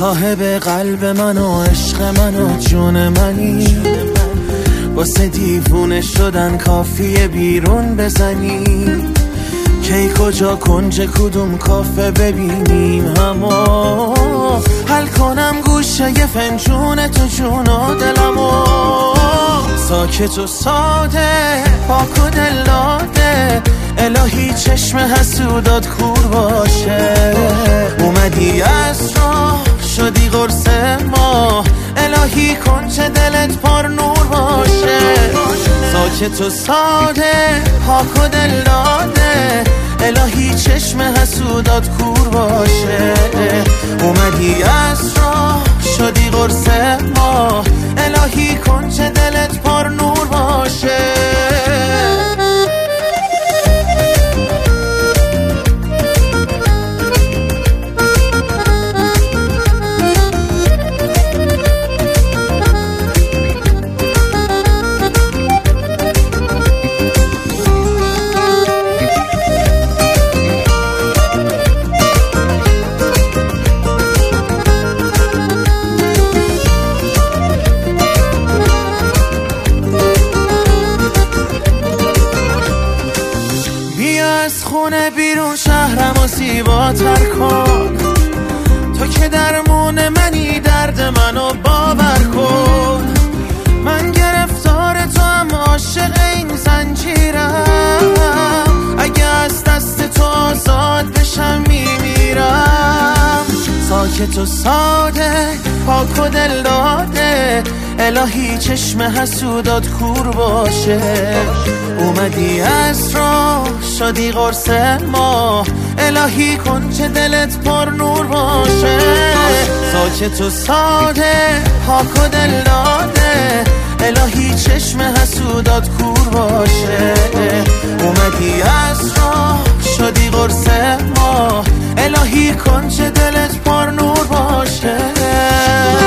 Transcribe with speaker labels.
Speaker 1: صاحب قلب من و عشق من و جون منی، واسه دیوونه شدن کافیه بیرون بزنی. کی کجا کنج کدوم کافه ببینیم همو، حل کنم گوشه یه فنجون تو جون و دلمو. ساکت و ساده پاک و دل داده، الهی چشم حسودات کور باشه. اومدی از راه شدی قرص ما، الهی کنج دلت پر نور باشه. ساکت و ساده پاک و دل داده، الهی چشم حسودات کور باشه. اومدی از راه شدی قرص ما، الهی کنج دلت پر نور باشه. از خونه بیرون شهرم و زیباتر کن، تو که درمون منی درد منو باور کن. من گرفتار تو هم عاشق این زنجیرم، اگه از دست تو آزاد بشم میمیرم. ساکت و ساده پاک و دل داده، الهی چشم حسودات کور باشه. اومدی از راه شدی قرص ما، الهی کنج دلت پر نور باشه. ساکت و ساده پاک و دل داده، الهی چشم حسودات کور باشه. اومدی از راه شدی قرص ما، الهی کنج دلت پر نور باشه.